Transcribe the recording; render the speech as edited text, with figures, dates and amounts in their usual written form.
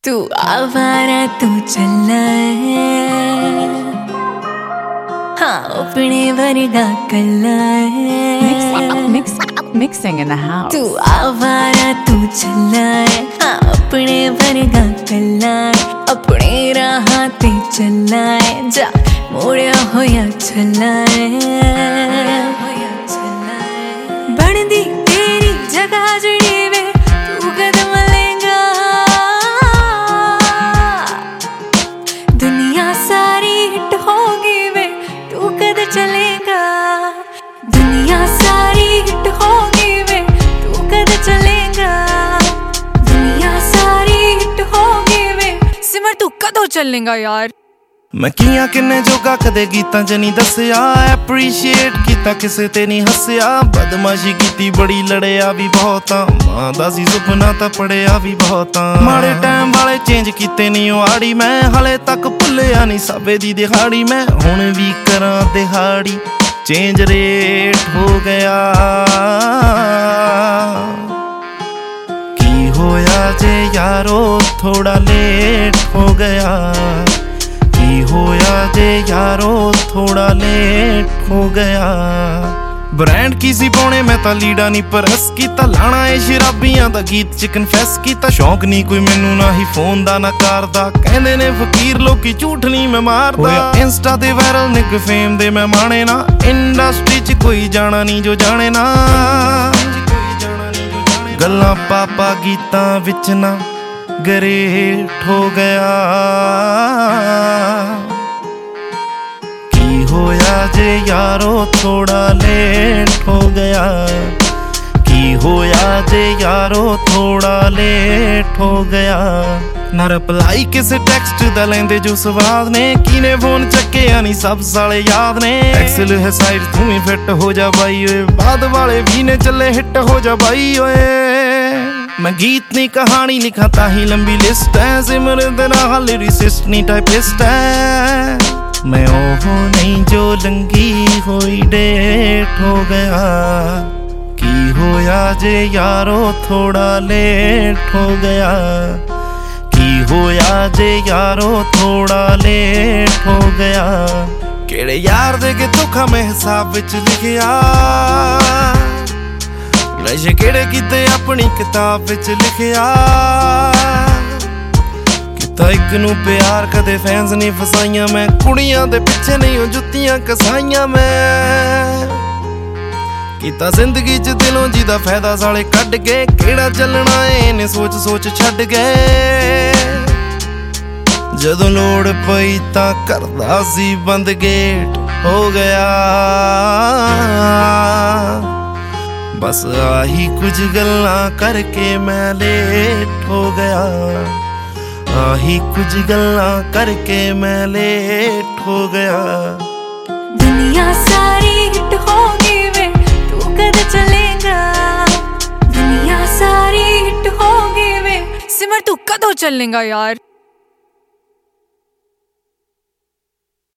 तू आवारा तू चला है, हाँ अपने वर्गा कला है। Mixing in the house. तू आवारा तू चला है, हाँ अपने वर्गा कला है। अपने राह ते चला है, जा मोड़िया होया चला है। बनदी तेरी जगह जड़ी वे तू कदम लेगा, दुनिया सारी हिट होगी वे तू कद चलेगा। दुनिया सारी हिट होगी वे तू कद चलेगा। दुनिया सारी हिट होगी वे सिमर तू कदों चलेगा यार। मैं किया किन्ने जोगा कदे गीतां च नहीं दस्सिया, एप्रीशिएट कीता किसे ते नहीं हस्सिया। बदमाशी कीती बड़ी लड़िया भी बहुत, मां दा सी सुपना तां पढ़िया भी बहुत। माड़े टाइम वाले चेंज कीते नहीं आड़ी, मैं हले तक भुल्लिया नहीं साबे दी दिहाड़ी। मैं हुण भी करां दिहाड़ी, चेंज रेट हो गया। की होया जे यारो थोड़ा लेट हो गया। की होया जे यारो थोड़ा लेट हो गया। ब्रांड की सी पाने मैं तां लीड़ा नहीं परस कीता, लाना है शराबियां दा गीत च कन्फेस कीता। शौक नहीं कोई मैनू ना ही फोन दा ना कार दा, कहंदे ने फकीर लोकी झूठ नहीं मैं मारदा। इंस्टा ते वायरल निक फेम दे मैं माने ना, इंडस्ट्री च कोई जाना नहीं जो जाने ना। गल्लां पापा गीतां विच ना गरेट हो गया। की होया जे यारो थोड़ा लेट हो गया। की होया जे यारो थोड़ा लेट हो गया। ना रिप्लाई किसे टेक्स्ट दा लेंदे जो स्वाद ने, किने फोन चक्किया नहीं सब साले याद ने। एक्सेल है साइड तू ही फिट हो जा बाई ओए, बाद वाले भी ने चले हिट हो जा बाई ओए। मैं गीत नहीं कहानी लिखा ताही लंबी लिस्ट है, सिमर तेरा हाल लिरिसिस्ट नहीं टाइपिस्ट है। मैं ओहो नहीं जो लंगी होई डेट हो गया। की होया जे यारो थोड़ा लेट हो गया। की होया जे यारो थोड़ा लेट हो गया। केड़े यार दे के धोखा मैं हिसाब विच लिखिया, नशे केड़े कीते अपनी किताब विच लिखिया। किता इक नू प्यार कदे फैंस नहीं फसाइयां, मैं कुड़ियां दे पिछे नहीं हो जुत्तियां कसाइयां। मैं किता जिंदगी च दिलों जिदा फायदा साले कढ के, केड़ा चलना इन्हें सोच सोच छड्ड गए। जदों लोड़ पई तां करदा सी बंद गेट हो गया। बस आही कुछ गल्लां करके मैं लेट हो गया। आही कुछ गल्लां करके मैं लेट हो गया। दुनिया सारी हिट होगी वे तू कद चलेगा। दुनिया सारी हिट होगी वे सिमर तू कदों चलेगा यार।